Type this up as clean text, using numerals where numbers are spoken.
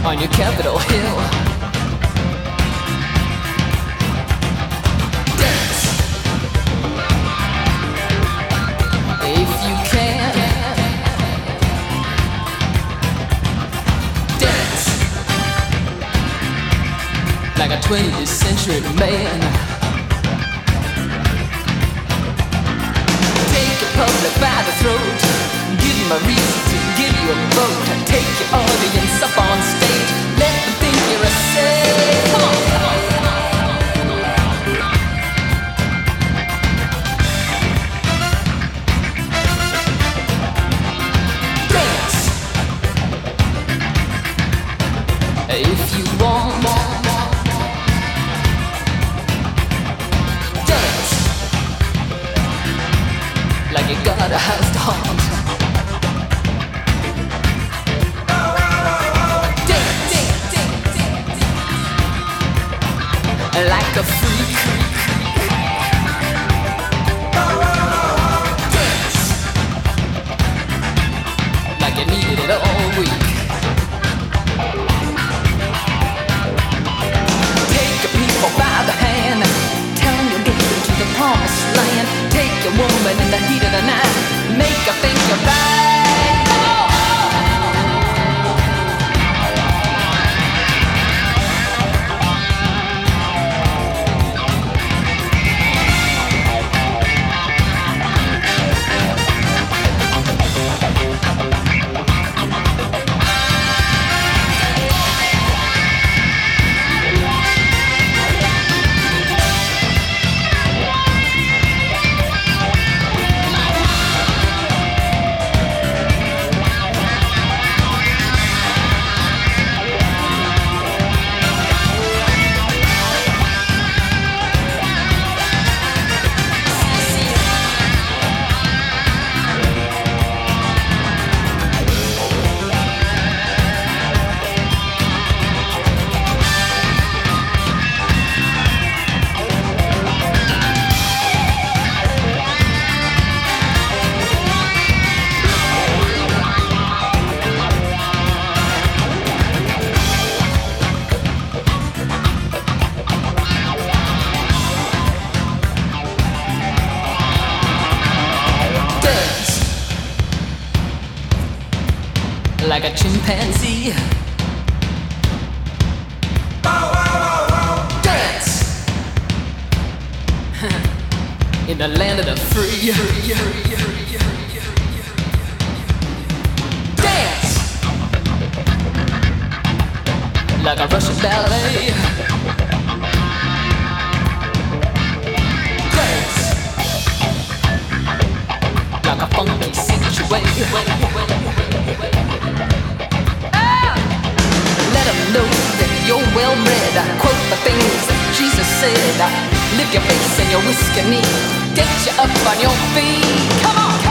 on your Capitol Hill. Dance if you can. Dance like a 20th century man. Take a public by the throat, give him a reason to give you a vote. Take your audience up on stage, let them think you're a saint. Come on, come on, come on. Dance if you want. Dance like you got a house to haunt. Like a freak. Dance like you needed it all week. Take your people by the hand, tell them you'll get them to the promised land. Take your woman in the heat of the night, make her think you're right. Like a chimpanzee. Dance in the land of the free. Dance like a Russian ballet. Dance like a funky situation. Let them know that you're well read. Quote the things that Jesus said. Lift your face and your whiskey knee. Get you up on your feet. Come on.